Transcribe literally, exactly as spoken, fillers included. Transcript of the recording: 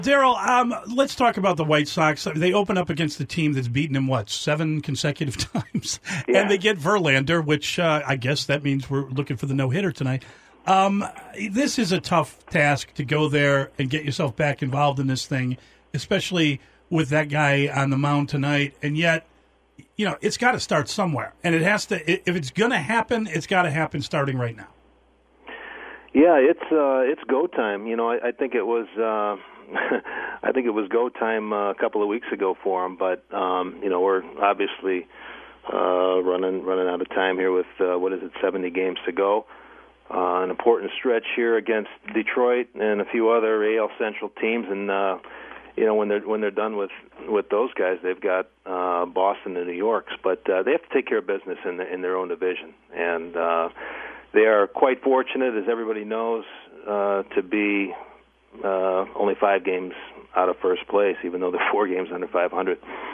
Daryl, um, let's talk about the White Sox. They open up against the team that's beaten them, what, seven consecutive times? Yeah. And they get Verlander, which uh, I guess that means we're looking for the no-hitter tonight. Um, this is a tough task to go there and get yourself back involved in this thing, especially with that guy on the mound tonight. And yet, you know, it's got to start somewhere. And it has to, if it's going to happen, it's got to happen starting right now. Yeah, it's uh, it's go time. You know, I, I think it was uh, I think it was go time uh, a couple of weeks ago for him. But um, you know, we're obviously uh, running running out of time here with uh, what is it, seventy games to go. Uh, an important stretch here against Detroit and a few other A L Central teams, and uh, you know, when they're when they're done with with those guys, they've got uh, Boston and New York's, but uh, they have to take care of business in the, in their own division, and. Uh, They are quite fortunate, as everybody knows, uh, to be uh, only five games out of first place, even though they're four games under five hundred.